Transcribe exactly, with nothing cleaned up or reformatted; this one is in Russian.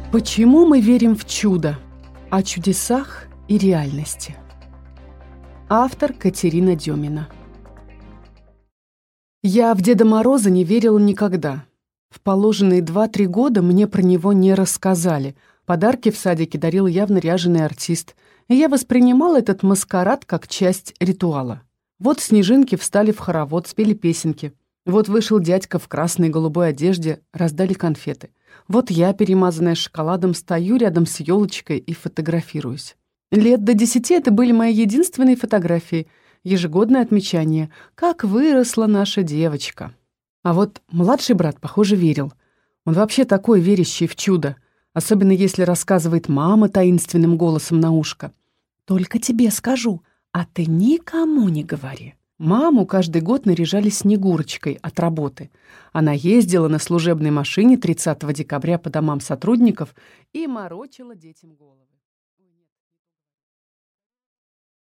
Почему мы верим в чудо? О чудесах и реальности. Автор Катерина Демина. Я в Деда Мороза не верила никогда. В положенные два-три года мне про него не рассказали. Подарки в садике дарил явно ряженый артист, и я воспринимала этот маскарад как часть ритуала. Вот снежинки встали в хоровод, спели песенки. Вот вышел дядька в красной и голубой одежде, раздали конфеты. Вот я, перемазанная шоколадом, стою рядом с елочкой и фотографируюсь. Лет до десяти это были мои единственные фотографии, ежегодное отмечание, как выросла наша девочка. А вот младший брат, похоже, верил. Он вообще такой, верящий в чудо, особенно если рассказывает мама таинственным голосом на ушко. «Только тебе скажу, а ты никому не говори». Маму каждый год наряжали Снегурочкой от работы. Она ездила на служебной машине тридцатого декабря по домам сотрудников и морочила детям головы.